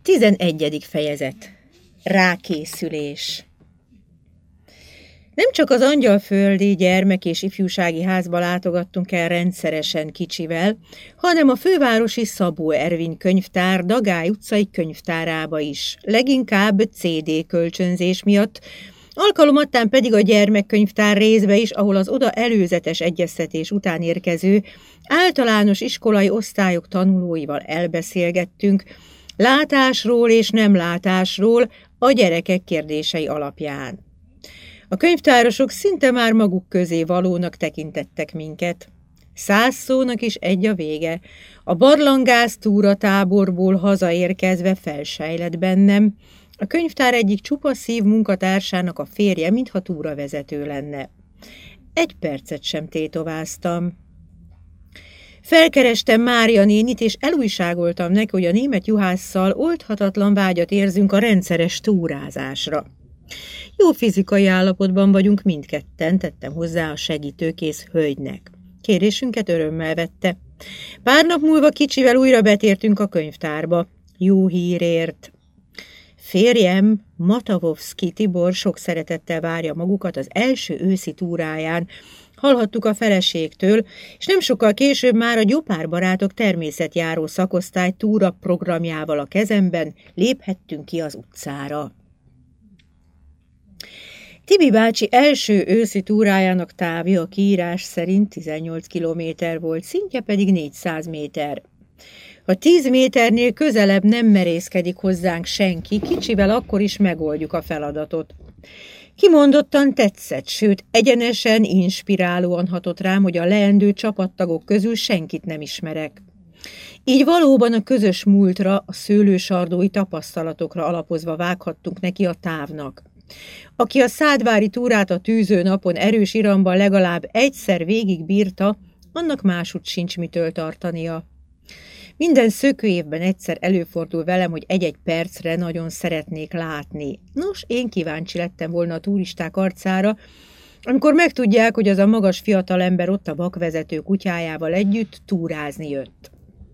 11. fejezet. Rákészülés. Nem csak az Angyalföldi Gyermek- és Ifjúsági Házba látogattunk el rendszeresen kicsivel, hanem a fővárosi Szabó Ervin könyvtár Dagály utcai könyvtárába is, leginkább CD kölcsönzés miatt, alkalomattán pedig a gyermekkönyvtár részbe is, ahol az oda előzetes egyeztetés után érkező általános iskolai osztályok tanulóival elbeszélgettünk, látásról és nem látásról a gyerekek kérdései alapján. A könyvtárosok szinte már maguk közé valónak tekintettek minket. 100 szónak is egy a vége. A barlangász túratáborból hazaérkezve felsejlett bennem. A könyvtár egyik csupaszív munkatársának a férje, mintha túravezető lenne. 1 percet sem tétováztam. Felkerestem Mária nénit, és elújságoltam neki, hogy a német juhásszal oldhatatlan vágyat érzünk a rendszeres túrázásra. Jó fizikai állapotban vagyunk mindketten, tettem hozzá a segítőkész hölgynek. Kérésünket örömmel vette. Pár nap múlva kicsivel újra betértünk a könyvtárba. Jó hírért. Férjem, Matavovszky Tibor sok szeretettel várja magukat az első őszi túráján. Hallhattuk a feleségtől, és nem sokkal később már a Gyopár barátok természetjáró szakosztály túra programjával a kezemben léphettünk ki az utcára. Tibi bácsi első őszi túrájának távja a kiírás szerint 18 kilométer volt, szintje pedig 400 méter. Ha 10 méternél közelebb nem merészkedik hozzánk senki, kicsivel akkor is megoldjuk a feladatot. Kimondottan tetszett, sőt egyenesen, inspirálóan hatott rám, hogy a leendő csapattagok közül senkit nem ismerek. Így valóban a közös múltra, a szőlősardói tapasztalatokra alapozva vághattunk neki a távnak. Aki a szádvári túrát a tűző napon erős iramban legalább egyszer végigbírta, annak másút sincs mitől tartania. Minden szökőévben egyszer előfordul velem, hogy egy-egy percre nagyon szeretnék látni. Nos, én kíváncsi lettem volna a turisták arcára, amikor megtudják, hogy az a magas fiatalember ott a vakvezető kutyájával együtt túrázni jött.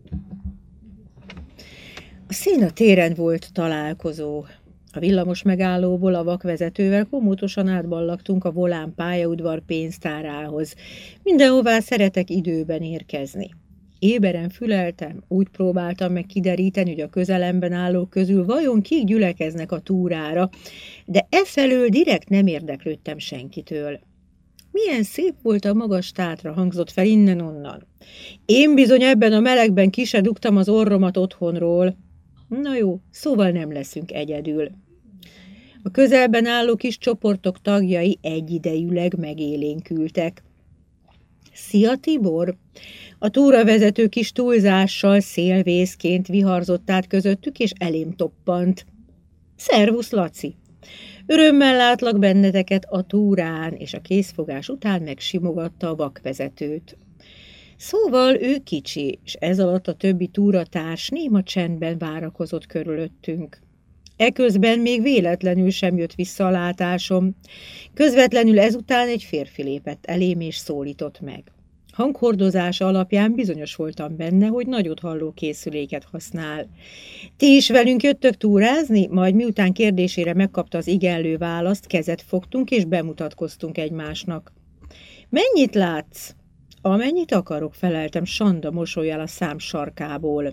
A Széna téren volt találkozó. A villamos megállóból a vakvezetővel komótosan átballagtunk a Volán pályaudvar pénztárához. Mindenhová szeretek időben érkezni. Éberen füleltem, úgy próbáltam meg kideríteni, hogy a közelemben állók közül vajon kik gyülekeznek a túrára, de efelől direkt nem érdeklődtem senkitől. Milyen szép volt a magas tátra, hangzott fel innen-onnan. Én bizony ebben a melegben ki se dugtam az orromat otthonról. Na jó, szóval nem leszünk egyedül. A közelben álló kis csoportok tagjai egyidejűleg megélénkültek. Szia, Tibor! A túravezető kis túlzással szélvészként viharzott át közöttük, és elém toppant. Szervusz, Laci! Örömmel látlak benneteket a túrán, és a készfogás után megsimogatta a vakvezetőt. Szóval ő kicsi, és ez alatt a többi túratárs néma csendben várakozott körülöttünk. Eközben még véletlenül sem jött vissza a látásom. Közvetlenül ezután egy férfi lépett elém és szólított meg. Hanghordozása alapján bizonyos voltam benne, hogy nagyot halló készüléket használ. Ti is velünk jöttök túrázni? Majd miután kérdésére megkapta az igenlő választ, kezet fogtunk és bemutatkoztunk egymásnak. Mennyit látsz? Amennyit akarok, feleltem Sanda mosollyal a szám sarkából.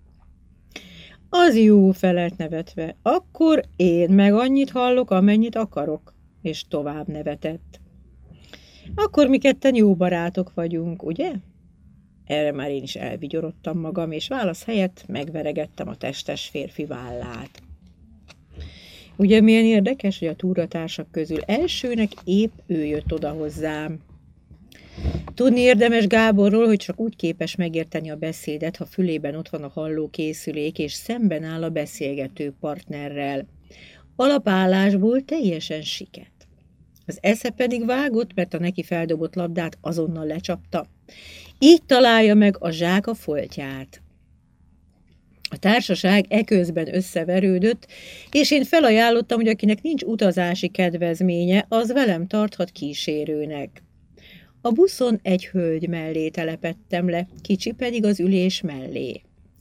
Az jó, felelt nevetve. Akkor én meg annyit hallok, amennyit akarok, és tovább nevetett. Akkor mi ketten jó barátok vagyunk, ugye? Erre már én is elvigyorodtam magam, és válasz helyett megveregettem a testes férfi vállát. Ugye milyen érdekes, hogy a túratársak közül elsőnek épp ő jött oda hozzám. Tudni érdemes Gáborról, hogy csak úgy képes megérteni a beszédet, ha fülében ott van a hallókészülék, és szemben áll a beszélgető partnerrel. Alapállásból teljesen siket. Az esze pedig vágott, mert a neki feldobott labdát azonnal lecsapta. Így találja meg a zsák a foltját. A társaság eközben összeverődött, és én felajánlottam, hogy akinek nincs utazási kedvezménye, az velem tarthat kísérőnek. A buszon egy hölgy mellé telepettem le, kicsi pedig az ülés mellé.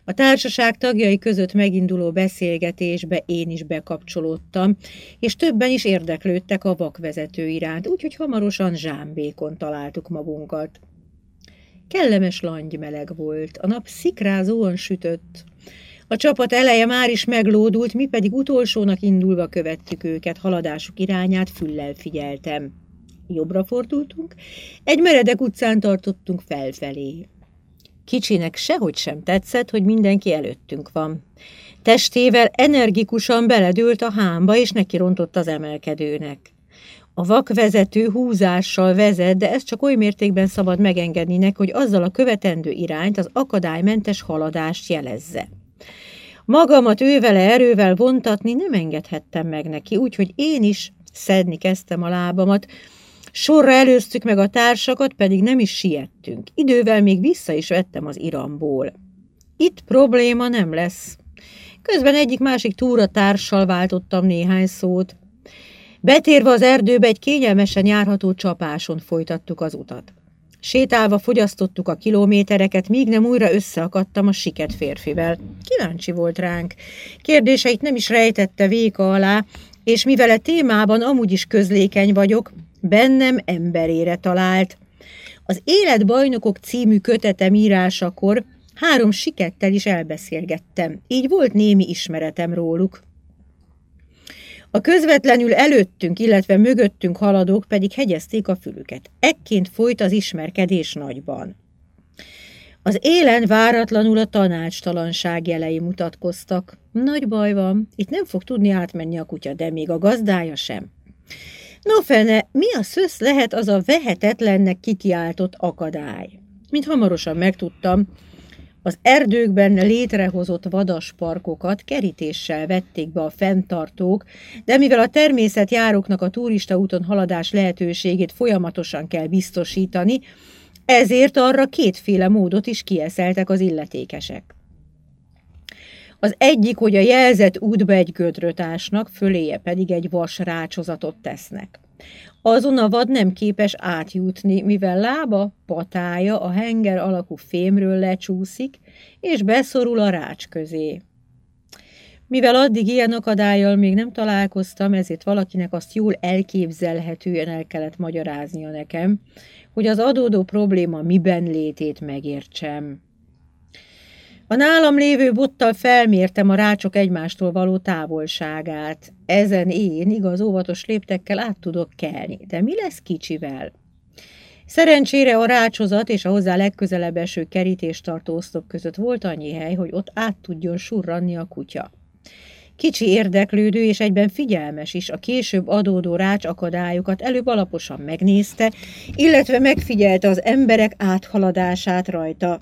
A társaság tagjai között meginduló beszélgetésbe én is bekapcsolódtam, és többen is érdeklődtek a vakvezető iránt, úgyhogy hamarosan zsámbékon találtuk magunkat. Kellemes langymeleg volt, a nap szikrázóan sütött. A csapat eleje már is meglódult, mi pedig utolsónak indulva követtük őket, haladásuk irányát füllel figyeltem. Jobbra fordultunk, egy meredek utcán tartottunk felfelé. Kicsinek sehogy sem tetszett, hogy mindenki előttünk van. Testével energikusan beledőlt a hámba, és nekirontott az emelkedőnek. A vakvezető húzással vezet, de ezt csak oly mértékben szabad megengedni neki, hogy azzal a követendő irányt, az akadálymentes haladást jelezze. Magamat ővele erővel vontatni nem engedhettem meg neki, úgyhogy én is szedni kezdtem a lábamat. Sorra előztük meg a társakat, pedig nem is siettünk. Idővel még vissza is vettem az iramból. Itt probléma nem lesz. Közben egyik-másik túratársal váltottam néhány szót. Betérve az erdőbe egy kényelmesen járható csapáson folytattuk az utat. Sétálva fogyasztottuk a kilométereket, míg nem újra összeakadtam a siket férfivel. Kíváncsi volt ránk. Kérdéseit nem is rejtette véka alá, és mivel a témában amúgy is közlékeny vagyok, bennem emberére talált. Az Életbajnokok című kötetem írásakor 3 sikettel is elbeszélgettem, így volt némi ismeretem róluk. A közvetlenül előttünk, illetve mögöttünk haladók pedig hegyezték a fülüket. Ekként folyt az ismerkedés nagyban. Az élen váratlanul a tanácstalanság jelei mutatkoztak. Nagy baj van, itt nem fog tudni átmenni a kutya, de még a gazdája sem. No fene, mi a szösz lehet az a vehetetlennek kikiáltott akadály? Mint hamarosan megtudtam, az erdőkben létrehozott vadasparkokat kerítéssel vették be a fenntartók, de mivel a természetjáróknak a turistaúton haladás lehetőségét folyamatosan kell biztosítani, ezért arra 2 módot is kieszeltek az illetékesek. Az egyik, hogy a jelzett útba egy gödröt ásnak, föléje pedig egy vas rácsozatot tesznek. Azon a vad nem képes átjutni, mivel lába, patája a henger alakú fémről lecsúszik, és beszorul a rács közé. Mivel addig ilyen akadállyal még nem találkoztam, ezért valakinek azt jól elképzelhetően el kellett magyaráznia nekem, hogy az adódó probléma miben létét megértsem. A nálam lévő bottal felmértem a rácsok egymástól való távolságát. Ezen én igaz óvatos léptekkel át tudok kelni, de mi lesz kicsivel? Szerencsére a rácsozat és a hozzá legközelebb eső kerítéstartó oszlop között volt annyi hely, hogy ott át tudjon surranni a kutya. Kicsi érdeklődő és egyben figyelmes is, a később adódó rácsakadályokat előbb alaposan megnézte, illetve megfigyelte az emberek áthaladását rajta.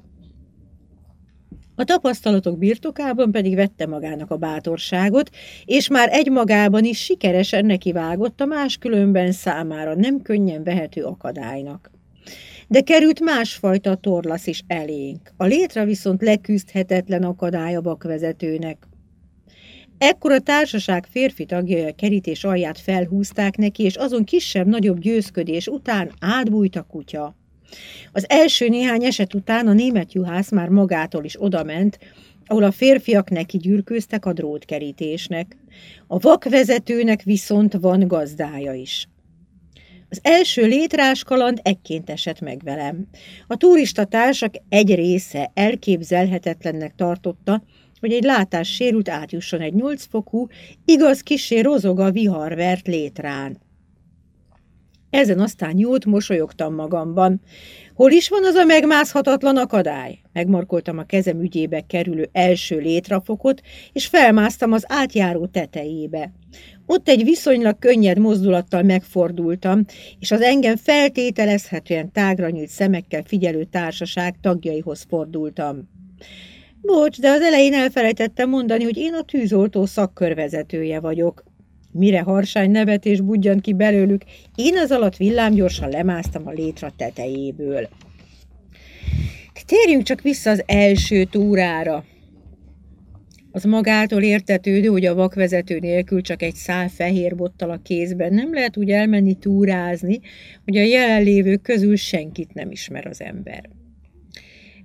A tapasztalatok birtokában pedig vette magának a bátorságot, és már egymagában is sikeresen nekivágott a máskülönben számára nem könnyen vehető akadálynak. De került másfajta torlasz is elénk, a létre viszont leküzdhetetlen akadály a vakvezetőnek. Ekkor a társaság férfi tagjai a kerítés alját felhúzták neki, és azon kisebb-nagyobb győzködés után átbújt a kutya. Az első néhány eset után a német juhász már magától is odament, ahol a férfiak neki gyürkőztek a drótkerítésnek. A vakvezetőnek viszont van gazdája is. Az első létrás kaland ekként esett meg velem. A turistatársak egy része elképzelhetetlennek tartotta, hogy egy látássérült átjusson egy 8 fokú, igaz kissé rozog a viharvert létrán. Ezen aztán jót mosolyogtam magamban. Hol is van az a megmászhatatlan akadály? Megmarkoltam a kezem ügyébe kerülő első létrafokot, és felmásztam az átjáró tetejébe. Ott egy viszonylag könnyed mozdulattal megfordultam, és az engem feltételezhetően tágra nyílt szemekkel figyelő társaság tagjaihoz fordultam. Bocs, de az elején elfelejtettem mondani, hogy én a tűzoltó szakkörvezetője vagyok. Mire harsány nevetés budjant ki belőlük, én az alatt villámgyorsan lemásztam a létra tetejéből. Térjünk csak vissza az első túrára. Az magától értetődő, hogy a vakvezető nélkül csak egy szál fehér bottal a kézben nem lehet úgy elmenni túrázni, hogy a jelenlévők közül senkit nem ismer az ember.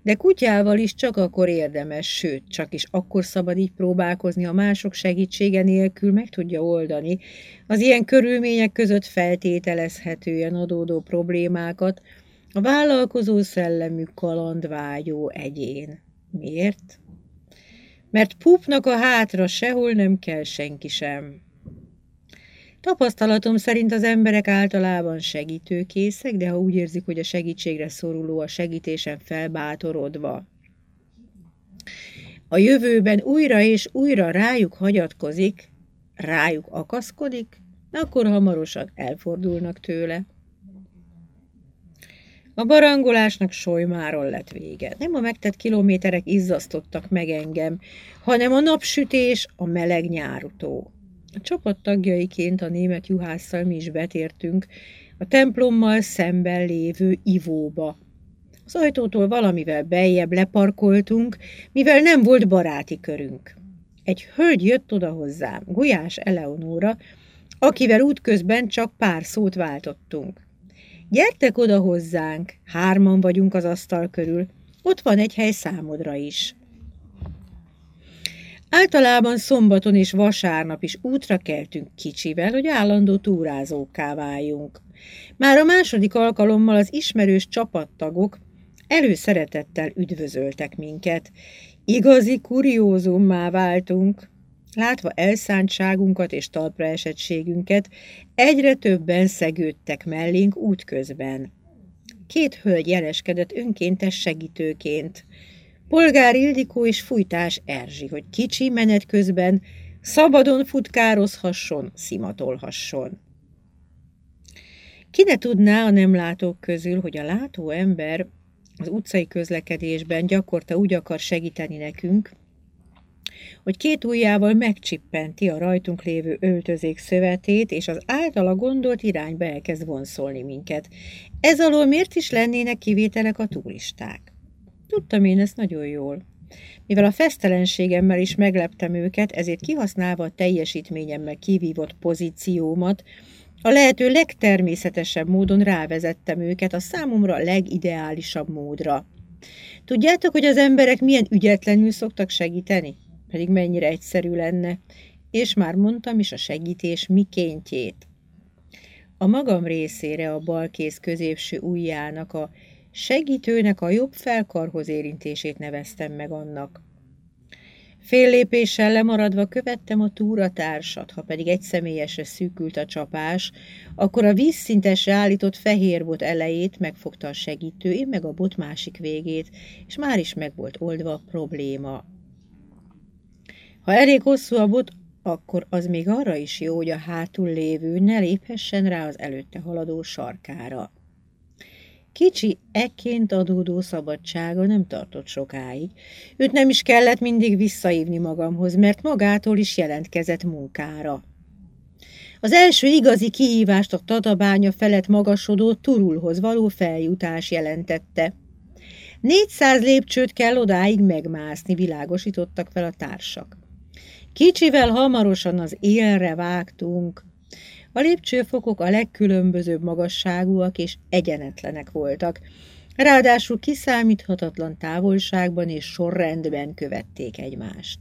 De kutyával is csak akkor érdemes, sőt, csak is akkor szabad így próbálkozni, a mások segítsége nélkül meg tudja oldani az ilyen körülmények között feltételezhetően adódó problémákat a vállalkozó szellemű kalandvágyó egyén. Miért? Mert Pupnak a hátra sehol nem kell senki sem. Tapasztalatom szerint az emberek általában segítőkészek, de ha úgy érzik, hogy a segítségre szoruló a segítésen felbátorodva a jövőben újra és újra rájuk hagyatkozik, rájuk akaszkodik, akkor hamarosan elfordulnak tőle. A barangolásnak solymáron lett vége. Nem a megtett kilométerek izzasztottak meg engem, hanem a napsütés, a meleg nyárutó. A csapat tagjaiként a német juhásszal mi is betértünk a templommal szemben lévő ivóba. Az ajtótól valamivel beljebb leparkoltunk, mivel nem volt baráti körünk. Egy hölgy jött oda hozzám, Gulyás Eleonóra, akivel útközben csak pár szót váltottunk. Gyertek oda hozzánk, 3 vagyunk az asztal körül, ott van egy hely számodra is. Általában szombaton és vasárnap is útra keltünk kicsivel, hogy állandó túrázókká váljunk. Már a második alkalommal az ismerős csapattagok előszeretettel üdvözöltek minket. Igazi kuriózummá váltunk. Látva elszántságunkat és talpraesettségünket, egyre többen szegődtek mellénk útközben. 2 hölgy jeleskedett önkéntes segítőként. Polgár Ildikó és Fújtás Erzsi, hogy kicsi menet közben szabadon futkározhasson, szimatolhasson. Ki ne tudná a nem látók közül, hogy a látó ember az utcai közlekedésben gyakorta úgy akar segíteni nekünk, hogy 2 ujjával megcsippenti a rajtunk lévő öltözék szövetét, és az általa gondolt irányba elkezd vonszolni minket. Ez alól miért is lennének kivételek a turisták? Tudtam én ezt nagyon jól. Mivel a fesztelenségemmel is megleptem őket, ezért kihasználva a teljesítményemmel kivívott pozíciómat, a lehető legtermészetesebb módon rávezettem őket a számomra legideálisabb módra. Tudjátok, hogy az emberek milyen ügyetlenül szoktak segíteni? Pedig mennyire egyszerű lenne, és már mondtam is a segítés mikéntjét. A magam részére a bal kéz középső ujjának a segítőnek a jobb felkarhoz érintését neveztem meg annak. Fél lépéssel lemaradva követtem a túratársat, ha pedig egyszemélyesre szűkült a csapás, akkor a vízszintesre állított fehér bot elejét megfogta a segítő, én meg a bot másik végét, és már is meg volt oldva a probléma. Ha elég hosszú a bot, akkor az még arra is jó, hogy a hátul lévő ne léphessen rá az előtte haladó sarkára. Kicsi ekként adódó szabadsága nem tartott sokáig. Őt nem is kellett mindig visszahívni magamhoz, mert magától is jelentkezett munkára. Az első igazi kihívást a Tatabánya felett magasodó Turulhoz való feljutás jelentette. 400 lépcsőt kell odáig megmászni, világosítottak fel a társak. Kicsivel hamarosan az élre vágtunk. A lépcsőfokok a legkülönbözőbb magasságúak és egyenetlenek voltak. Ráadásul kiszámíthatatlan távolságban és sorrendben követték egymást.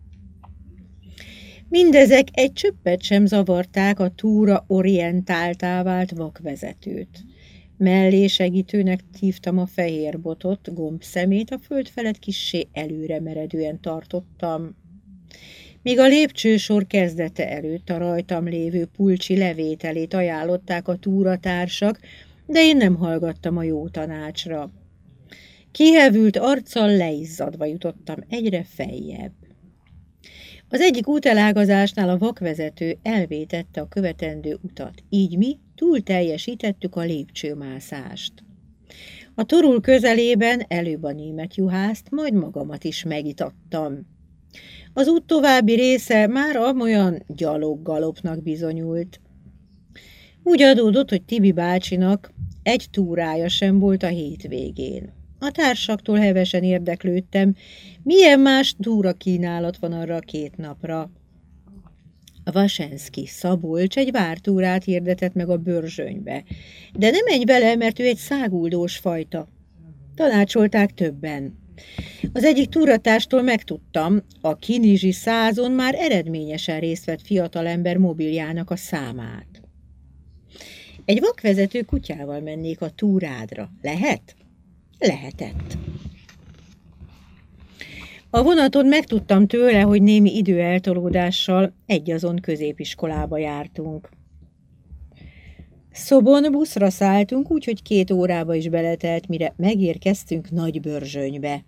Mindezek egy csöppet sem zavarták a túra orientáltá vált vakvezetőt. Mellé segítőnek hívtam a fehér botot, gombszemét a föld felett kissé előre meredően tartottam. Míg a lépcsősor kezdete előtt a rajtam lévő pulcsi levételét ajánlották a túratársak, de én nem hallgattam a jó tanácsra. Kihevült arccal leizzadva jutottam egyre feljebb. Az egyik útelágazásnál a vakvezető elvétette a követendő utat, így mi túl teljesítettük a lépcsőmászást. A Turul közelében előbb a német juhászt, majd magamat is megitattam. Az út további része már amolyan gyaloggalopnak bizonyult. Úgy adódott, hogy Tibi bácsinak egy túrája sem volt a hétvégén. A társaktól hevesen érdeklődtem, milyen más túra kínálat van arra a 2 napra. A Vasenszky Szabolcs egy vártúrát hirdetett meg a Börzsönybe, de nem menj vele, mert ő egy száguldós fajta. Tanácsolták többen. Az egyik túratástól megtudtam, a Kinizsi 100-on már eredményesen részt vett fiatalember mobiljának a számát. Egy vakvezető kutyával mennék a túrádra. Lehet? Lehetett. A vonaton megtudtam tőle, hogy némi időeltolódással egyazon középiskolába jártunk. Szobon buszra szálltunk, úgyhogy 2 órába is beletelt, mire megérkeztünk Nagybörzsönybe.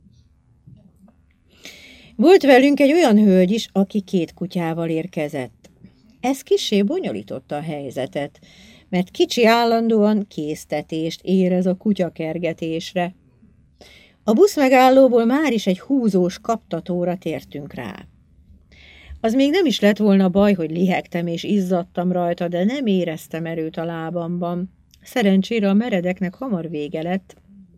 Volt velünk egy olyan hölgy is, aki 2 kutyával érkezett. Ez kissé bonyolította a helyzetet, mert kicsi állandóan késztetést érez a kutyakergetésre. A buszmegállóból már is egy húzós kaptatóra tértünk rá. Az még nem is lett volna baj, hogy lihegtem és izzadtam rajta, de nem éreztem erőt a lábamban. Szerencsére a meredeknek hamar vége lett.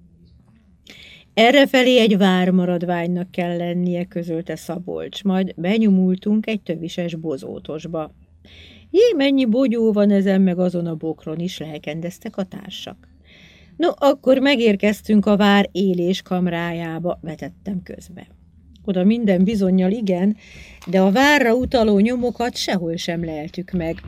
Errefelé egy vármaradványnak kell lennie, közölte Szabolcs, majd benyomultunk egy tövises bozótosba. Jé, mennyi bogyó van ezen meg azon a bokron is, lelkendeztek a társak. No, akkor megérkeztünk a vár éléskamrájába, vetettem közbe. Oda minden bizonnyal igen, de a várra utaló nyomokat sehol sem leltük meg.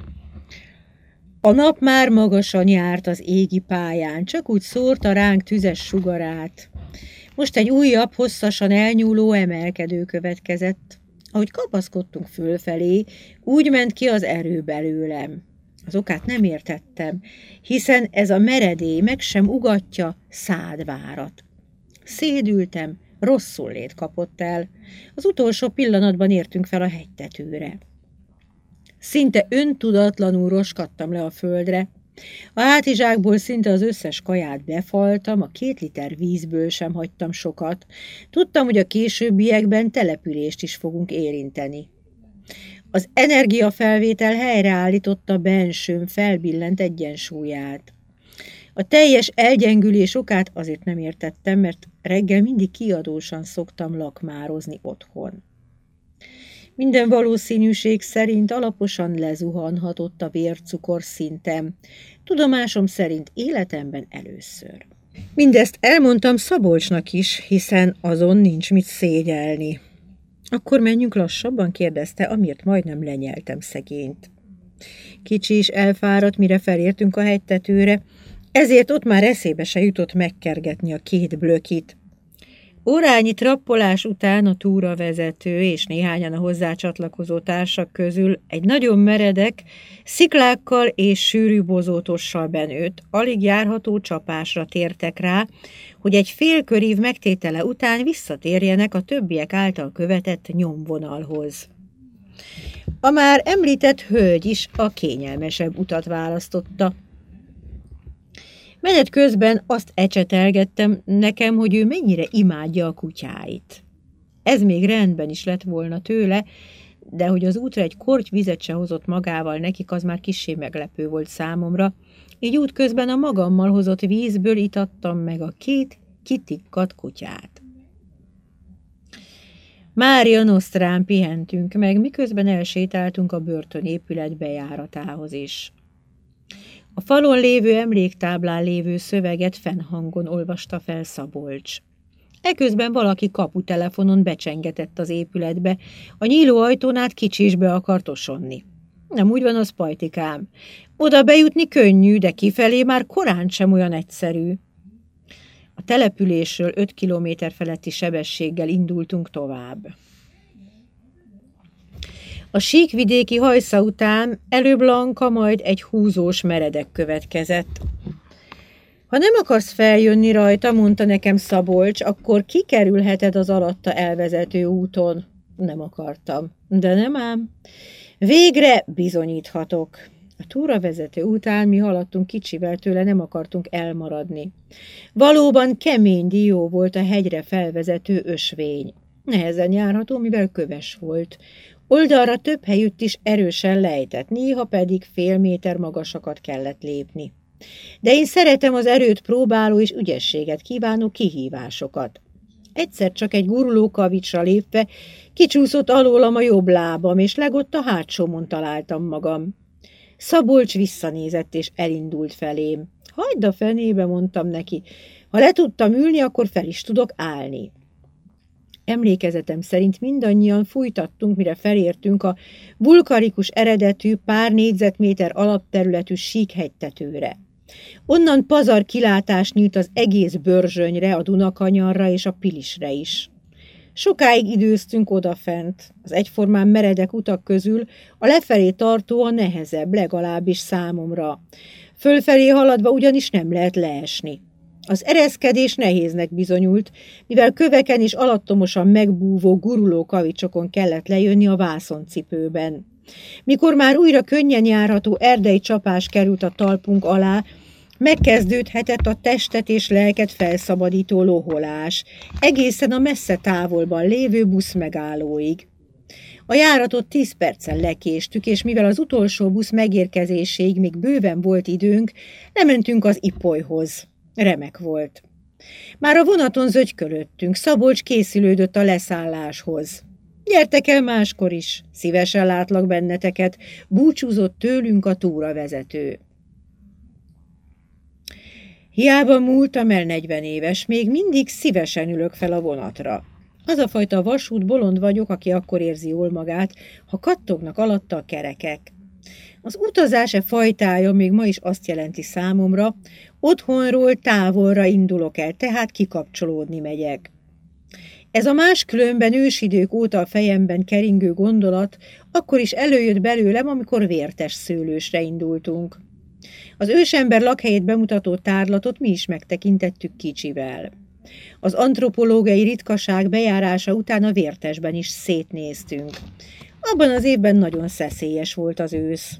A nap már magasan járt az égi pályán, csak úgy szórta ránk tüzes sugarát. Most egy újabb, hosszasan elnyúló emelkedő következett. Ahogy kapaszkodtunk fölfelé, úgy ment ki az erő belőlem. Az okát nem értettem, hiszen ez a meredély meg sem ugatja Szádvárat. Szédültem, rosszullét kapott el. Az utolsó pillanatban értünk fel a hegytetőre. Szinte öntudatlanul roskadtam le a földre. A hátizsákból szinte az összes kaját befaltam, a 2 liter vízből sem hagytam sokat. Tudtam, hogy a későbbiekben települést is fogunk érinteni. Az energiafelvétel helyreállította bensőm felbillent egyensúlyát. A teljes elgyengülés okát azért nem értettem, mert reggel mindig kiadósan szoktam lakmározni otthon. Minden valószínűség szerint alaposan lezuhanhatott a vércukor szintem, tudomásom szerint életemben először. Mindezt elmondtam Szabolcsnak is, hiszen azon nincs mit szégyelni. Akkor menjünk lassabban, kérdezte, amiért majdnem lenyeltem szegényt. Kicsi is elfáradt, mire felértünk a hegytetőre, ezért ott már eszébe se jutott megkergetni a 2 blökit. Órányi trappolás után a túravezető és néhányan a hozzá csatlakozó társak közül egy nagyon meredek, sziklákkal és sűrű bozótossal benőtt, alig járható csapásra tértek rá, hogy egy félkörív megtétele után visszatérjenek a többiek által követett nyomvonalhoz. A már említett hölgy is a kényelmesebb utat választotta. Menet közben azt ecsetelgettem nekem, hogy ő mennyire imádja a kutyáit. Ez még rendben is lett volna tőle, de hogy az útra egy korty vizet se hozott magával nekik, az már kissé meglepő volt számomra, így útközben a magammal hozott vízből itattam meg a 2 kitikkadt kutyát. Mária Nosztrán pihentünk meg, miközben elsétáltunk a börtönépület bejáratához is. A falon lévő emléktáblán lévő szöveget fennhangon olvasta fel Szabolcs. Eközben valaki kaputelefonon becsengetett az épületbe, a nyíló ajtón át kicsi is be akart osonni. Nem úgy van az, pajtikám. Oda bejutni könnyű, de kifelé már korán sem olyan egyszerű. A településről 5 kilométer feletti sebességgel indultunk tovább. A síkvidéki hajsza után előbb lanka, majd egy húzós meredek következett. Ha nem akarsz feljönni rajta, mondta nekem Szabolcs, akkor kikerülheted az alatta elvezető úton. Nem akartam, de nem ám. Végre bizonyíthatok. A túravezető után mi haladtunk kicsivel tőle, nem akartunk elmaradni. Valóban kemény dió volt a hegyre felvezető ösvény. Nehezen járható, mivel köves volt. Oldalra több helyütt is erősen lejtett, néha pedig fél méter magasakat kellett lépni. De én szeretem az erőt próbáló és ügyességet kívánó kihívásokat. Egyszer csak egy guruló kavicsra lépve kicsúszott alólam a jobb lábam, és legott a hátsómon találtam magam. Szabolcs visszanézett és elindult felém. Hagyd a fenébe, mondtam neki. Ha le tudtam ülni, akkor fel is tudok állni. Emlékezetem szerint mindannyian fújtattunk, mire felértünk a vulkanikus eredetű, pár négyzetméter alapterületű síkhegytetőre. Onnan pazar kilátás nyílt az egész Börzsönyre, a Dunakanyarra és a Pilisre is. Sokáig időztünk odafent, az egyformán meredek utak közül a lefelé tartó a nehezebb, legalábbis számomra. Fölfelé haladva ugyanis nem lehet leesni. Az ereszkedés nehéznek bizonyult, mivel köveken és alattomosan megbúvó, guruló kavicsokon kellett lejönni a vászoncipőben. Mikor már újra könnyen járható erdei csapás került a talpunk alá, megkezdődhetett a testet és lelket felszabadító loholás, egészen a messze távolban lévő buszmegállóig. A járatot 10 perccel lekéstük, és mivel az utolsó busz megérkezéséig még bőven volt időnk, lementünk az Ipolyhoz. Remek volt. Már a vonaton zögykölöttünk, Szabolcs készülődött a leszálláshoz. Gyertek el máskor is, szívesen látlak benneteket, búcsúzott tőlünk a túravezető. Hiába múltam el 40 éves, még mindig szívesen ülök fel a vonatra. Az a fajta vasút bolond vagyok, aki akkor érzi jól magát, ha kattognak alatta a kerekek. Az utazás fajtája még ma is azt jelenti számomra, otthonról távolra indulok el, tehát kikapcsolódni megyek. Ez a máskülönben ősidők óta a fejemben keringő gondolat akkor is előjött belőlem, amikor Vértes Szőlősre indultunk. Az ősember lakhelyét bemutató tárlatot mi is megtekintettük kicsivel. Az antropológiai ritkaság bejárása után a Vértesben is szétnéztünk. Abban az évben nagyon szeszélyes volt az ősz.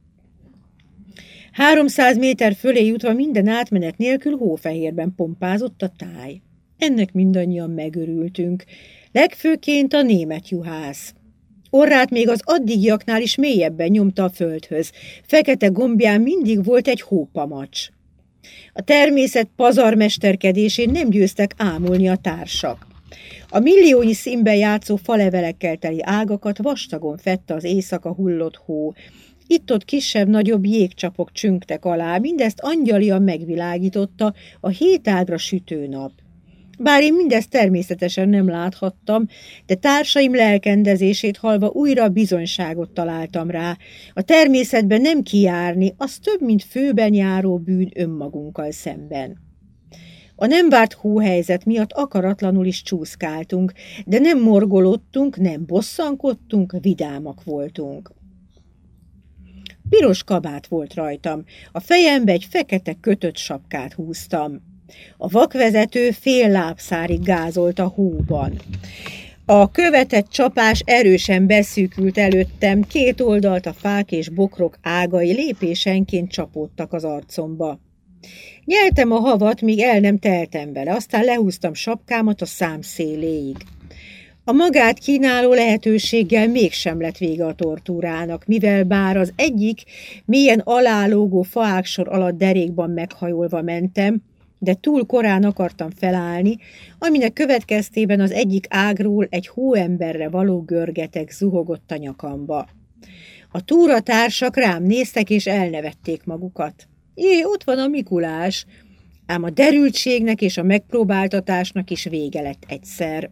300 méter fölé jutva minden átmenet nélkül hófehérben pompázott a táj. Ennek mindannyian megörültünk, legfőként a német juhász. Orrát még az addigiaknál is mélyebben nyomta a földhöz. Fekete gombján mindig volt egy hópamacs. A természet pazarmesterkedésén nem győztek ámulni a társak. A milliónyi színben játszó falevelekkel teli ágakat vastagon fedte az éjszaka hullott hó. Itt-ott kisebb-nagyobb jégcsapok csüngtek alá, mindezt angyalian megvilágította a 7 ágra sütő nap. Bár én mindezt természetesen nem láthattam, de társaim lelkendezését hallva újra bizonyságot találtam rá. A természetben nem kijárni, az több, mint főben járó bűn önmagunkkal szemben. A nem várt hóhelyzet miatt akaratlanul is csúszkáltunk, de nem morgolódtunk, nem bosszankodtunk, vidámak voltunk. Piros kabát volt rajtam, a fejembe egy fekete kötött sapkát húztam. A vakvezető fél lábszárig gázolt a hóban. A követett csapás erősen beszűkült előttem, 2 oldalt a fák és bokrok ágai lépésenként csapódtak az arcomba. Nyeltem a havat, míg el nem teltem vele, aztán lehúztam sapkámat a szám széléig. A magát kínáló lehetőséggel mégsem lett vége a tortúrának, mivel bár az egyik mélyen alálógó faágsor alatt derékban meghajolva mentem, de túl korán akartam felállni, aminek következtében az egyik ágról egy hóemberre való görgeteg zuhogott a nyakamba. A túratársak rám néztek és elnevették magukat. Jé, ott van a Mikulás! Ám a derültségnek és a megpróbáltatásnak is vége lett egyszer.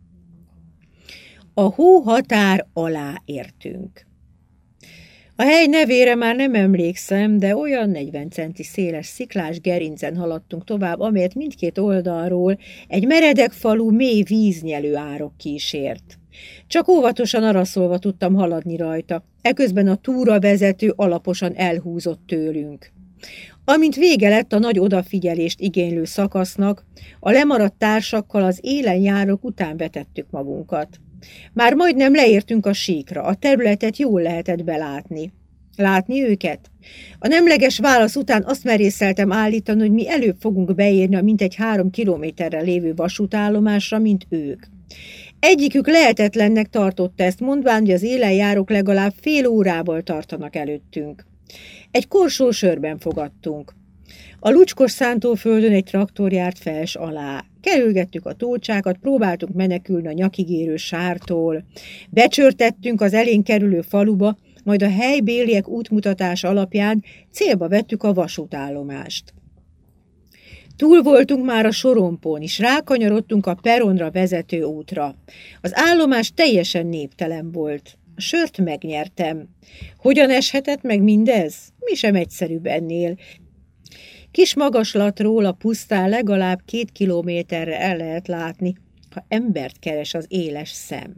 A hó határ alá értünk. A hely nevére már nem emlékszem, de olyan 40 centi széles sziklás gerincen haladtunk tovább, amelyet mindkét oldalról egy meredek falu mély víznyelő árok kísért. Csak óvatosan araszolva tudtam haladni rajta, eközben a túravezető alaposan elhúzott tőlünk. Amint vége lett a nagy odafigyelést igénylő szakasznak, a lemaradt társakkal az élen járók után vetettük magunkat. Már majdnem leértünk a síkra, a területet jól lehetett belátni. Látni őket? A nemleges válasz után azt merészeltem állítani, hogy mi előbb fogunk beérni a mintegy 3 kilométerre lévő vasútállomásra, mint ők. Egyikük lehetetlennek tartotta ezt, mondván, hogy az élenjárók legalább fél órával tartanak előttünk. Egy korsó sörben fogadtunk. A lucskos szántóföldön egy traktor járt fels alá. Kerülgettük a tócsákat, próbáltunk menekülni a nyakigérő sártól. Becsörtettünk az elénk kerülő faluba, majd a helybéliek útmutatása alapján célba vettük a vasútállomást. Túl voltunk már a sorompón, és rákanyarodtunk a peronra vezető útra. Az állomás teljesen néptelen volt. A sört megnyertem. Hogyan eshetett meg mindez? Mi sem egyszerűbb ennél. Kis magaslatról a pusztán legalább 2 kilométerre el lehet látni, ha embert keres az éles szem.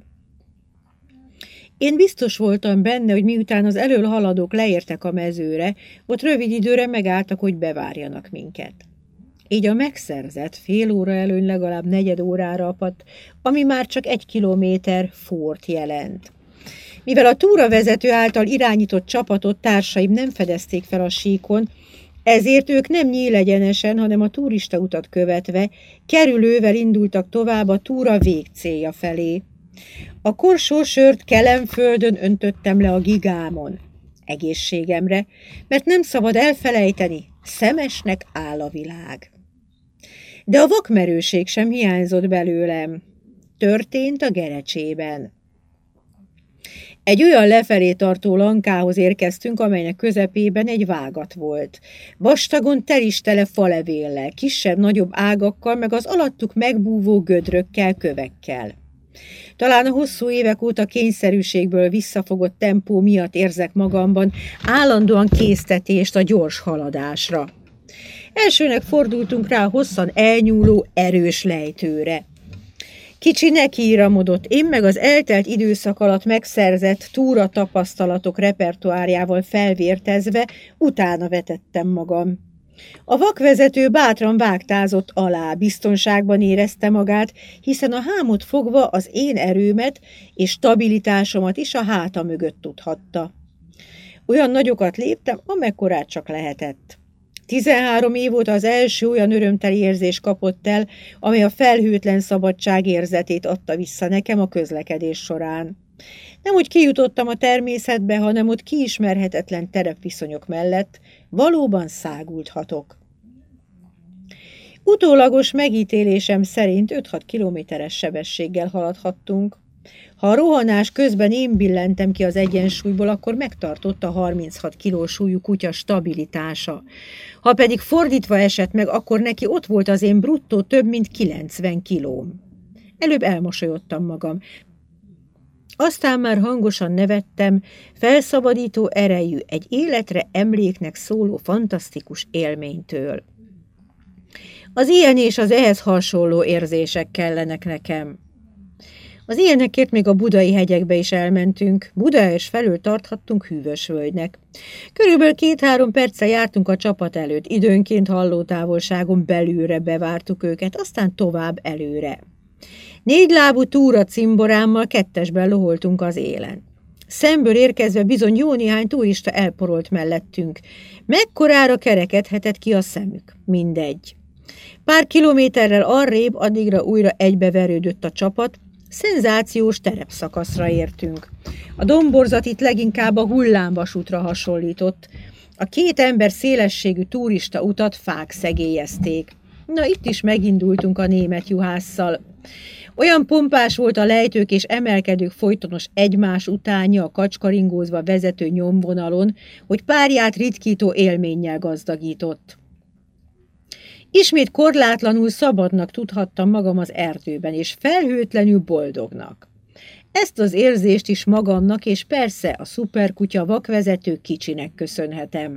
Én biztos voltam benne, hogy miután az elől haladók leértek a mezőre, ott rövid időre megálltak, hogy bevárjanak minket. Így a megszerzett fél óra előny legalább 4 órára apadt, ami már csak 1 kilométer fort jelent. Mivel a túravezető által irányított csapatot társaim nem fedezték fel a síkon, ezért ők nem nyílegyenesen, hanem a turistautat követve kerülővel indultak tovább a túra végcélja felé. A korsó sört Kelenföldön öntöttem le a gigámon. Egészségemre, mert nem szabad elfelejteni, szemesnek áll a világ. De a vakmerőség sem hiányzott belőlem. Történt a Gerecsében. Egy olyan lefelé tartó lankához érkeztünk, amelynek közepében egy vágat volt. Vastagon tele falevéllel, kisebb-nagyobb ágakkal, meg az alattuk megbúvó gödrökkel, kövekkel. Talán a hosszú évek óta kényszerűségből visszafogott tempó miatt érzek magamban állandóan késztetést a gyors haladásra. Elsőnek fordultunk rá a hosszan elnyúló, erős lejtőre. Kicsi nekiíramodott, én meg az eltelt időszak alatt megszerzett túra tapasztalatok repertoárjával felvértezve utána vetettem magam. A vakvezető bátran vágtázott alá, biztonságban érezte magát, hiszen a hámot fogva az én erőmet és stabilitásomat is a háta mögött tudhatta. Olyan nagyokat léptem, amekkorát csak lehetett. 13 év óta az első olyan örömteli érzés kapott el, amely a felhőtlen szabadság érzetét adta vissza nekem a közlekedés során. Nem úgy kijutottam a természetbe, hanem ott kiismerhetetlen terepviszonyok mellett valóban száguldhatok. Utólagos megítélésem szerint 5-6 kilométeres sebességgel haladhattunk. Ha a rohanás közben én billentem ki az egyensúlyból, akkor megtartott a 36 kilós súlyú kutya stabilitása. Ha pedig fordítva esett meg, akkor neki ott volt az én bruttó több mint 90 kilóm. Előbb elmosolyodtam magam. Aztán már hangosan nevettem, felszabadító erejű, egy életre emléknek szóló fantasztikus élménytől. Az ilyen és az ehhez hasonló érzések kellenek nekem. Az ilyenekért még a budai hegyekbe is elmentünk, Budaörs felől tarthattunk Hűvösvölgynek. Körülbelül 2-3 perccel jártunk a csapat előtt, időnként hallótávolságon belülre bevártuk őket, aztán tovább előre. 4 lábú túra cimborámmal 2-esben loholtunk az élen. Szemből érkezve bizony jó néhány turista elporolt mellettünk. Mekkorára kerekedhetett ki a szemük? Mindegy. Pár kilométerrel arrébb addigra újra egybeverődött a csapat, szenzációs terepszakaszra értünk. A domborzat itt leginkább a hullámvasútra hasonlított. A 2 ember szélességű turista utat fák szegélyezték. Na, itt is megindultunk a német juhásszal. Olyan pompás volt a lejtők és emelkedők folytonos egymás utánja a kacskaringózva vezető nyomvonalon, hogy párját ritkító élménnyel gazdagított. Ismét korlátlanul szabadnak tudhattam magam az erdőben, és felhőtlenül boldognak. Ezt az érzést is magamnak, és persze a szuperkutya vakvezető kicsinek köszönhetem.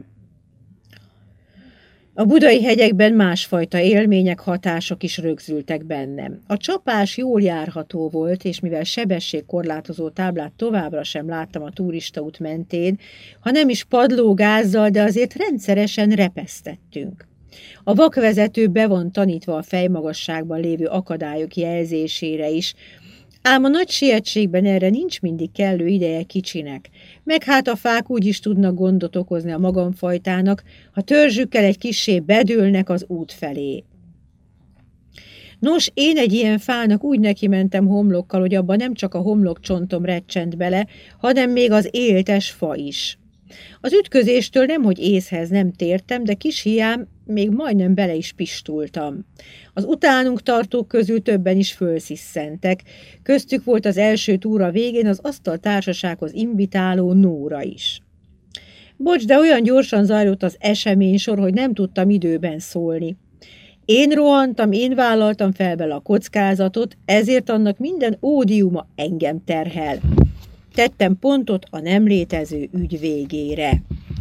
A budai hegyekben másfajta élmények, hatások is rögzültek bennem. A csapás jól járható volt, és mivel sebességkorlátozó táblát továbbra sem láttam a turistaút mentén, ha nem is padlógázzal, de azért rendszeresen repesztettünk. A vakvezető be van tanítva a fejmagasságban lévő akadályok jelzésére is, ám a nagy sietségben erre nincs mindig kellő ideje kicsinek, meg hát a fák úgy is tudnak gondot okozni a magamfajtának, ha törzsükkel egy kissé bedőlnek az út felé. Nos, én egy ilyen fának úgy neki mentem homlokkal, hogy abban nem csak a homlokcsontom recsent bele, hanem még az éltes fa is. Az ütközéstől nemhogy észhez nem tértem, de kis hiám még majdnem bele is pistultam. Az utánunk tartók közül többen is fölszisszentek. Köztük volt az első túra végén az asztaltársasághoz invitáló Nóra is. Bocs, de olyan gyorsan zajlott az eseménysor, hogy nem tudtam időben szólni. Én rohantam, én vállaltam fel vele a kockázatot, ezért annak minden ódiuma engem terhel. Tettem pontot a nem létező ügy végére.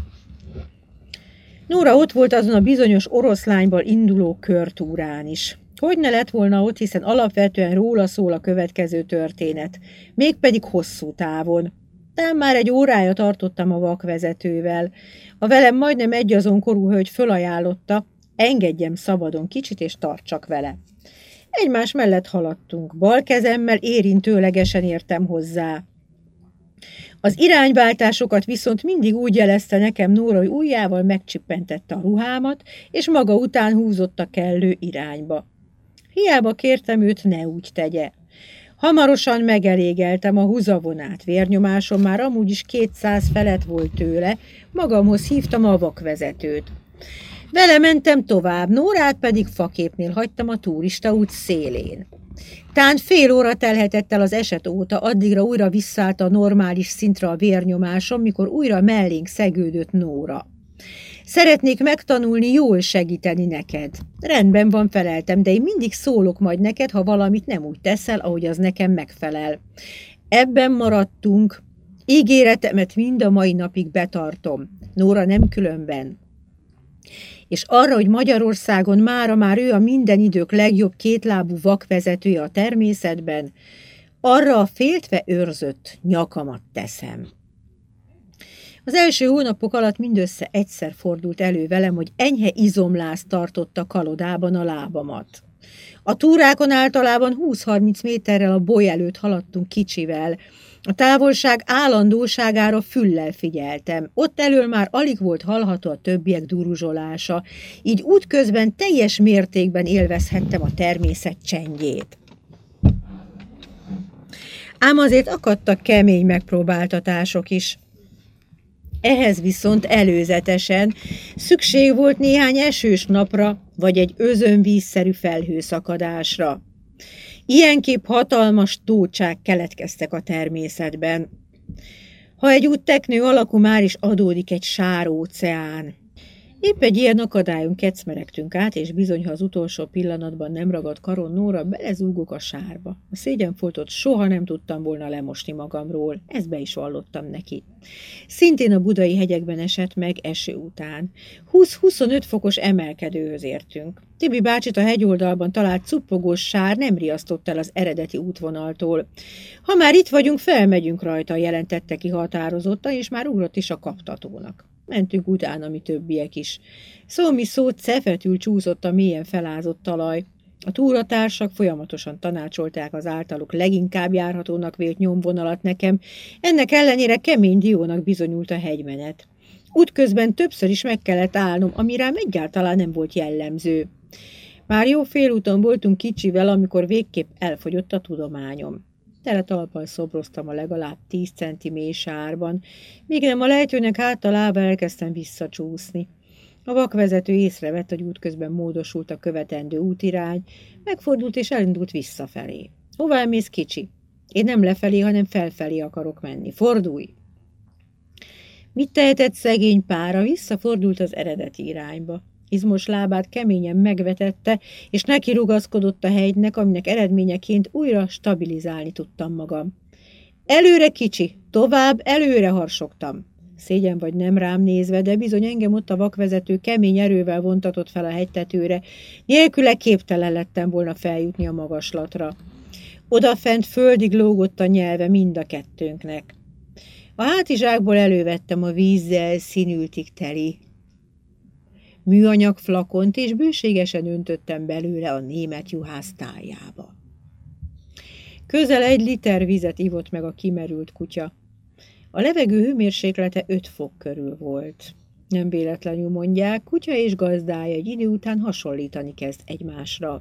Nóra ott volt azon a bizonyos oroszlányból induló körtúrán is. Hogy ne lett volna ott, hiszen alapvetően róla szól a következő történet, mégpedig hosszú távon. Talán már egy órája tartottam a vakvezetővel. A velem majdnem egyazon korú hölgy fölajánlotta, engedjem szabadon kicsit és tartsak vele. Egymás mellett haladtunk, bal kezemmel érintőlegesen értem hozzá. Az irányváltásokat viszont mindig úgy jelezte nekem Nóra, hogy ujjával megcsippentette a ruhámat, és maga után húzott a kellő irányba. Hiába kértem őt, ne úgy tegye. Hamarosan megelégeltem a húzavonát, vérnyomásom már amúgy is 200 felett volt tőle, magamhoz hívtam a vakvezetőt. Vele mentem tovább, Nórát pedig faképnél hagytam a turistaút szélén. Tán fél óra telhetett el az eset óta, addigra újra visszaállt a normális szintre a vérnyomásom, mikor újra mellénk szegődött Nóra. Szeretnék megtanulni jól segíteni neked. Rendben van, feleltem, de én mindig szólok majd neked, ha valamit nem úgy teszel, ahogy az nekem megfelel. Ebben maradtunk. Ígéretemet mind a mai napig betartom. Nóra nem különben. És arra, hogy Magyarországon mára már ő a minden idők legjobb kétlábú vakvezetője a természetben, arra a féltve őrzött nyakamat teszem. Az első hónapok alatt mindössze egyszer fordult elő velem, hogy enyhe izomláz tartotta kalodában a lábamat. A túrákon általában 20-30 méterrel a boly előtt haladtunk kicsivel. A távolság állandóságára füllel figyeltem. Ott elől már alig volt hallható a többiek duruzsolása, így útközben teljes mértékben élvezhettem a természet csendjét. Ám azért akadtak kemény megpróbáltatások is. Ehhez viszont előzetesen szükség volt néhány esős napra, vagy egy özönvízszerű felhőszakadásra. Ilyenképp hatalmas tócsák keletkeztek a természetben. Ha egy út teknő alakú, már is adódik egy sáróceán. Épp egy ilyen akadályon kecmeregtünk át, és bizony, ha az utolsó pillanatban nem ragadt karon Nóra, belezúgok a sárba. A szégyenfoltot soha nem tudtam volna lemosni magamról, ezt be is vallottam neki. Szintén a budai hegyekben esett meg eső után. 20-25 fokos emelkedőhöz értünk. Tibi bácsit a hegyoldalban talált cuppogós sár nem riasztott el az eredeti útvonaltól. Ha már itt vagyunk, felmegyünk rajta, jelentette ki határozottan, és már ugrott is a kaptatónak. Mentünk utána mi többiek is. Szó mi szót cefetül csúszott a mélyen felázott talaj. A túratársak folyamatosan tanácsolták az általuk leginkább járhatónak vélt nyomvonalat nekem, ennek ellenére kemény diónak bizonyult a hegymenet. Útközben többször is meg kellett állnom, ami rám egyáltalán nem volt jellemző. Már jó félúton voltunk kicsivel, amikor végképp elfogyott a tudományom. Tele talpal szobroztam a legalább 10 centi mély sárban, míg nem a lejtőnek háttalálva elkezdtem visszacsúszni. A vakvezető észrevett, hogy útközben módosult a követendő útirány, megfordult és elindult visszafelé. Hová elmész, kicsi? Én nem lefelé, hanem felfelé akarok menni. Fordulj! Mit tehetett szegény pára? Visszafordult az eredeti irányba. Izmos lábát keményen megvetette, és neki rugaszkodott a hegynek, aminek eredményeként újra stabilizálni tudtam magam. Előre, kicsi, tovább, előre harsogtam. Szégyen vagy nem rám nézve, de bizony engem ott a vakvezető kemény erővel vontatott fel a hegytetőre, nélküle képtelen lettem volna feljutni a magaslatra. Odafent földig lógott a nyelve mind a kettőnknek. A hátizsákból elővettem a vízzel színültig teli műanyag flakont, és bőségesen öntöttem belőle a német juhász tájába. Közel 1 liter vizet ivott meg a kimerült kutya. A levegő hőmérséklete 5 fok körül volt. Nem véletlenül mondják, kutya és gazdája egy idő után hasonlítani kezd egymásra.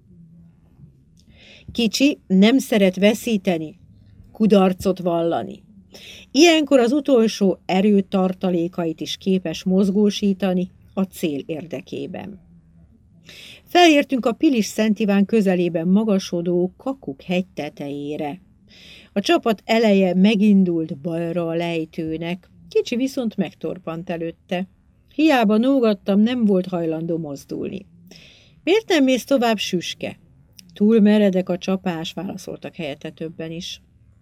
Kicsi nem szeret veszíteni, kudarcot vallani. Ilyenkor az utolsó erőtartalékait is képes mozgósítani a cél érdekében. Felértünk a Pilis Szent Iván közelében magasodó Kakuk hegy tetejére. A csapat eleje megindult balra a lejtőnek, kicsi viszont megtorpant előtte. Hiába nógattam, nem volt hajlandó mozdulni. Miért nem mész tovább, Süske? Túl meredek a csapás, válaszoltak helyette többen is.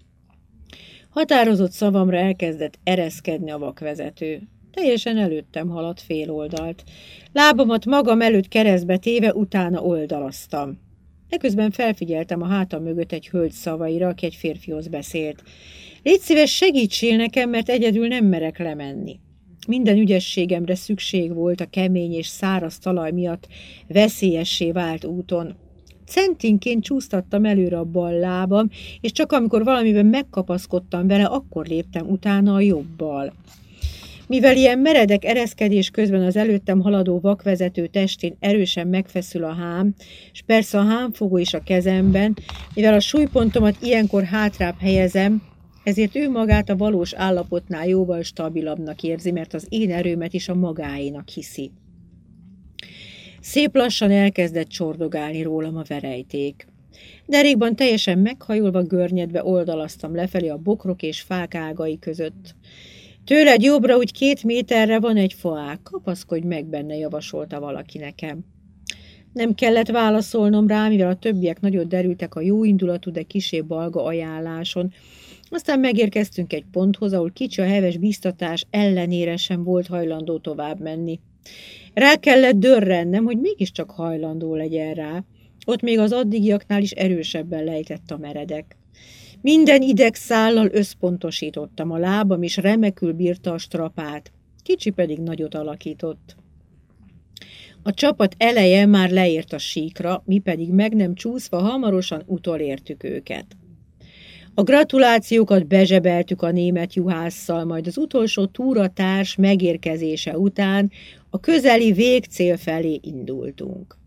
Határozott szavamra elkezdett ereszkedni a vakvezető. Teljesen előttem haladt fél oldalt. Lábamat magam előtt keresztbe téve utána oldalaztam. Eközben felfigyeltem a hátam mögött egy hölgy szavaira, aki egy férfihoz beszélt. Légy szíves, segítsél nekem, mert egyedül nem merek lemenni. Minden ügyességemre szükség volt a kemény és száraz talaj miatt veszélyessé vált úton. Centinként csúsztattam előre a bal lábam, és csak amikor valamiben megkapaszkodtam vele, akkor léptem utána a jobbal. Mivel ilyen meredek ereszkedés közben az előttem haladó vakvezető testén erősen megfeszül a hám, és persze a hámfogó is a kezemben, mivel a súlypontomat ilyenkor hátrább helyezem, ezért ő magát a valós állapotnál jóval stabilabbnak érzi, mert az én erőmet is a magáénak hiszi. Szép lassan elkezdett csordogálni rólam a verejték. Derékban teljesen meghajolva, görnyedve oldalaztam lefelé a bokrok és fák ágai között. Tőled jobbra úgy 2 méterre van egy faák, kapaszkodj meg benne, javasolta valaki nekem. Nem kellett válaszolnom rá, mivel a többiek nagyot derültek a jóindulatú, de kissé balga ajánláson. Aztán megérkeztünk egy ponthoz, ahol kicsi a heves biztatás ellenére sem volt hajlandó tovább menni. Rá kellett dörrennem, hogy mégiscsak hajlandó legyen rá. Ott még az addigiaknál is erősebben lejtett a meredek. Minden idegszállal összpontosítottam, a lábam is remekül bírta a strapát, kicsi pedig nagyot alakított. A csapat eleje már leért a síkra, mi pedig meg nem csúszva hamarosan utolértük őket. A gratulációkat bezsebeltük a német juhásszal, majd az utolsó túratárs megérkezése után a közeli végcél felé indultunk.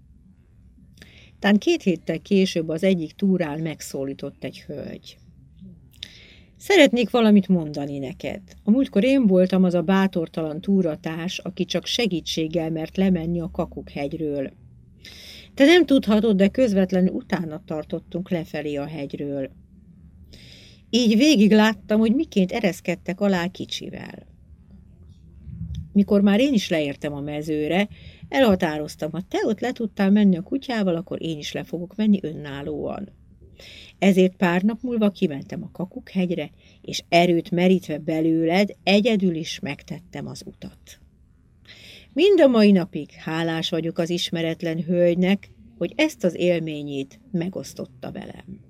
Tán 2 héttel később az egyik túrán megszólított egy hölgy. Szeretnék valamit mondani neked. A múltkor én voltam az a bátortalan túratárs, aki csak segítséggel mert lemenni a Kakuk-hegyről. Te nem tudhatod, de közvetlenül utána tartottunk lefelé a hegyről. Így végig láttam, hogy miként ereszkedtek alá kicsivel. Mikor már én is leértem a mezőre, elhatároztam, ha te ott le tudtál menni a kutyával, akkor én is le fogok menni önállóan. Ezért pár nap múlva kimentem a Kakuk-hegyre, és erőt merítve belőled egyedül is megtettem az utat. Mind a mai napig hálás vagyok az ismeretlen hölgynek, hogy ezt az élményét megosztotta velem.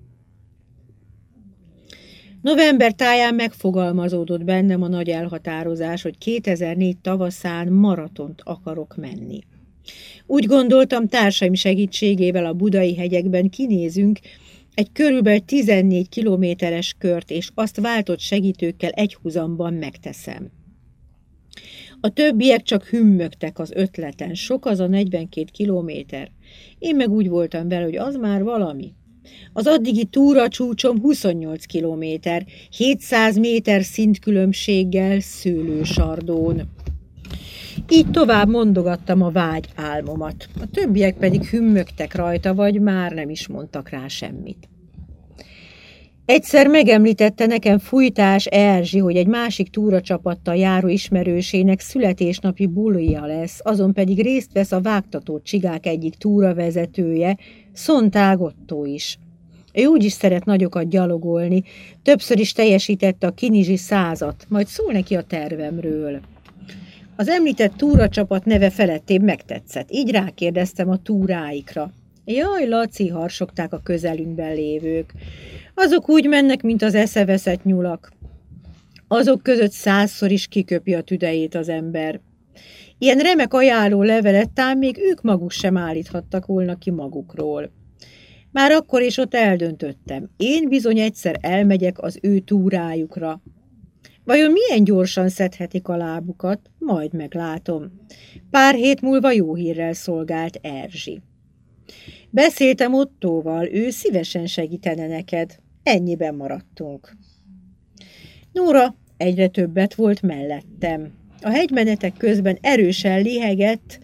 November táján megfogalmazódott bennem a nagy elhatározás, hogy 2004 tavaszán maratont akarok menni. Úgy gondoltam, társaim segítségével a budai hegyekben kinézünk egy körülbelül 14 kilométeres kört, és azt váltott segítőkkel egyhuzamban megteszem. A többiek csak hümmögtek az ötleten, sok az a 42 kilométer. Én meg úgy voltam vele, hogy az már valami. Az addigi túracsúcsom 28 kilométer, 700 méter szintkülönbséggel Szőlősardón. Így tovább mondogattam a vágy álmomat. A többiek pedig hümmögtek rajta, vagy már nem is mondtak rá semmit. Egyszer megemlítette nekem Fújtás Erzsi, hogy egy másik túracsapattal járó ismerősének születésnapi bulija lesz, azon pedig részt vesz a vágtató csigák egyik túravezetője, Szontág Ottó is. Ő úgyis szeret nagyokat gyalogolni, többször is teljesítette a Kinizsi 100-at, majd szól neki a tervemről. Az említett túracsapat neve felettébb megtetszett, így rákérdeztem a túráikra. Jaj, Laci, harsogták a közelünkben lévők. Azok úgy mennek, mint az eszeveszett nyulak. Azok között 100-szor is kiköpi a tüdejét az ember. Ilyen remek ajánló levelet tám még ők maguk sem állíthattak volna ki magukról. Már akkor is ott eldöntöttem. Én bizony egyszer elmegyek az ő túrájukra. Vajon milyen gyorsan szedhetik a lábukat? Majd meglátom. Pár hét múlva jó hírrel szolgált Erzsi. Beszéltem Ottóval, ő szívesen segítene neked. Ennyiben maradtunk. Nóra egyre többet volt mellettem. A hegymenetek közben erősen lihegett,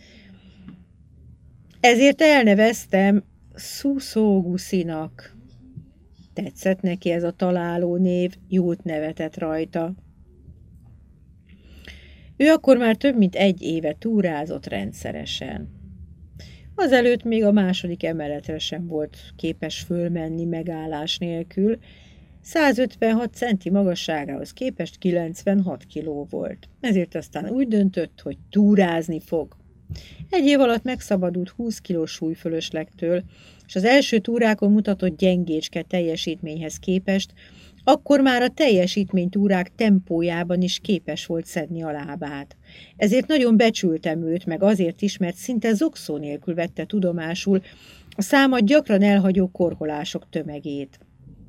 ezért elneveztem Szuszóguszinak. Tetszett neki ez a találó név, jót nevetett rajta. Ő akkor már több mint 1 éve túrázott rendszeresen. Azelőtt még a második emeletre sem volt képes fölmenni megállás nélkül. 156 centi magasságához képest 96 kiló volt. Ezért aztán úgy döntött, hogy túrázni fog. Egy év alatt megszabadult 20 kilós súlyfölöslegtől, és az első túrákon mutatott gyengécske teljesítményhez képest akkor már a teljesítménytúrák tempójában is képes volt szedni a lábát. Ezért nagyon becsültem őt, meg azért is, mert szinte zokszó nélkül vette tudomásul a számat gyakran elhagyó korholások tömegét.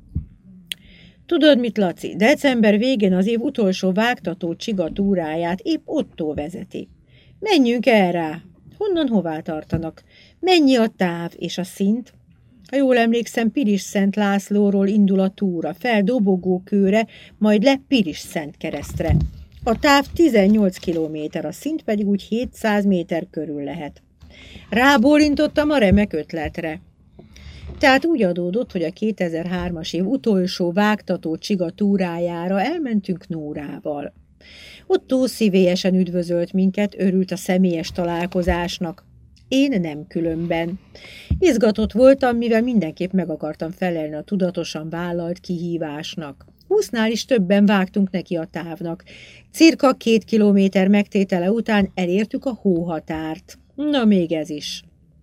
Tudod mit, Laci? December végén az év utolsó vágtató csiga túráját épp Ottó vezeti. Menjünk el rá! Honnan hová tartanak? Mennyi a táv és a szint? Ha jól emlékszem, Pilis-Szent Lászlóról indul a túra, fel Dobogókőre, majd le Pilis-Szentkeresztre. A táv 18 kilométer, a szint pedig úgy 700 méter körül lehet. Rábólintottam a remek ötletre. Tehát úgy adódott, hogy a 2003-as év utolsó vágtató csiga túrájára elmentünk Nórával. Ottó szívélyesen üdvözölt minket, örült a személyes találkozásnak. Én nem különben. Izgatott voltam, mivel mindenképp meg akartam felelni a tudatosan vállalt kihívásnak. 20-nál is többen vágtunk neki a távnak. Cirka 2 kilométer megtétele után elértük a hóhatárt. Na még ez is.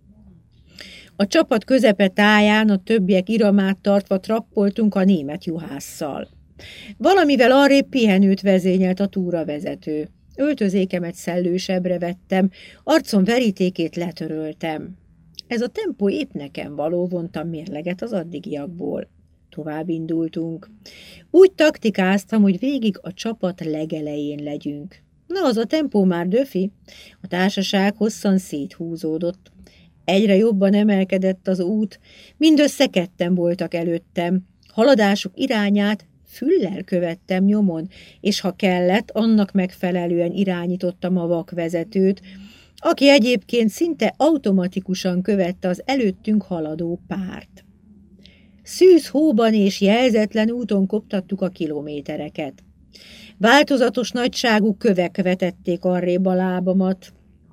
A csapat közepe táján a többiek iramát tartva trappoltunk a német juhásszal. Valamivel arrébb pihenőt vezényelt a túravezető. Öltözékemet szellősebbre vettem, arcom verítékét letöröltem. Ez a tempó épp nekem való, vontam mérleget az addigiakból. Tovább indultunk. Úgy taktikáztam, hogy végig a csapat legelején legyünk. Na, az a tempó már döfi. A társaság hosszan széthúzódott. Egyre jobban emelkedett az út, mindössze ketten voltak előttem. Haladásuk irányát füllel követtem nyomon, és ha kellett, annak megfelelően irányítottam a vakvezetőt, aki egyébként szinte automatikusan követte az előttünk haladó párt. Szűz hóban és jelzetlen úton koptattuk a kilométereket. Változatos nagyságú kövek vetették arrébb a lábamat.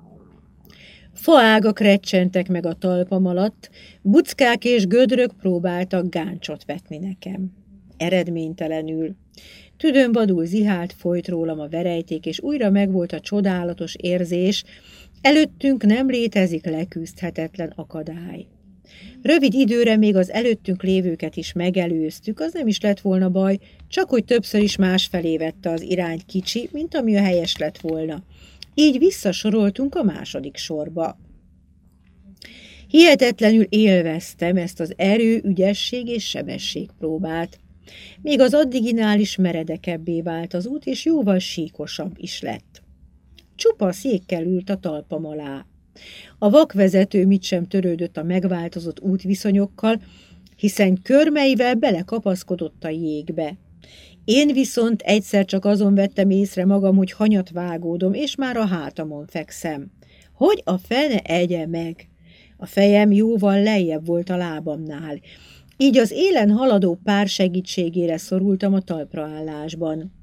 Faágak recsentek meg a talpam alatt, buckák és gödrök próbáltak gáncsot vetni nekem. Eredménytelenül. Tüdőm vadul zihált, folyt rólam a verejték, és újra megvolt a csodálatos érzés, előttünk nem létezik leküzdhetetlen akadály. Rövid időre még az előttünk lévőket is megelőztük, az nem is lett volna baj, csak hogy többször is másfelé vette az irányt kicsi, mint ami a helyes lett volna. Így visszasoroltunk a második sorba. Hihetetlenül élveztem ezt az erő, ügyesség és sebesség próbát. Még az addiginál is meredekebbé vált az út, és jóval síkosabb is lett. Csupa székkel ült a talpam alá. A vakvezető mit sem törődött a megváltozott útviszonyokkal, hiszen körmeivel belekapaszkodott a jégbe. Én viszont egyszer csak azon vettem észre magam, hogy hanyat vágódom, és már a hátamon fekszem. Hogy a fene egye meg? A fejem jóval lejjebb volt a lábamnál, így az élen haladó pár segítségére szorultam a talpraállásban.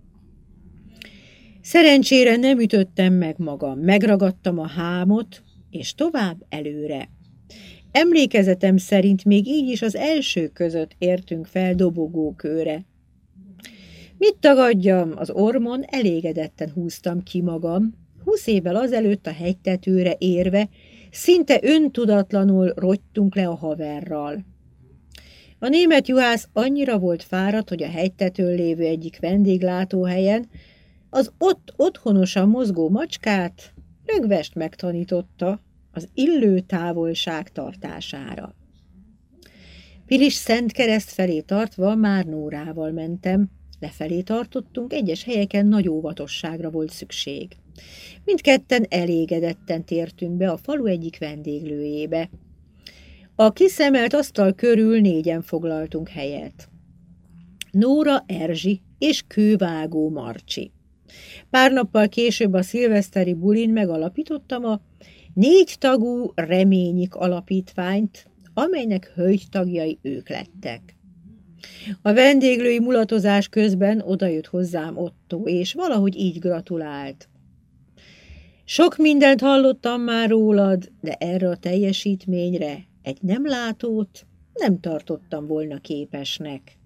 Szerencsére nem ütöttem meg magam, megragadtam a hámot, és tovább előre. Emlékezetem szerint még így is az első között értünk fel Dobogókőre. Mit tagadjam, az ormon elégedetten húztam ki magam, 20 évvel azelőtt a hegytetőre érve, szinte öntudatlanul rogytunk le a haverral. A német juhász annyira volt fáradt, hogy a hegytetőn lévő egyik vendéglátóhelyen az ott otthonosan mozgó macskát rögvest megtanította az illő távolság tartására. Pilis-Szentkereszt felé tartva már Nórával mentem, lefelé tartottunk, egyes helyeken nagy óvatosságra volt szükség. Mindketten elégedetten tértünk be a falu egyik vendéglőjébe. A kiszemelt asztal körül 4-en foglaltunk helyet. Nóra, Erzsi és Kővágó Marcsi. Pár nappal később a szilveszteri bulin megalapítottam a 4 tagú Reményik alapítványt, amelynek hölgytagjai ők lettek. A vendéglői mulatozás közben odajött hozzám Ottó, és valahogy így gratulált. Sok mindent hallottam már rólad, de erre a teljesítményre egy nem látót nem tartottam volna képesnek.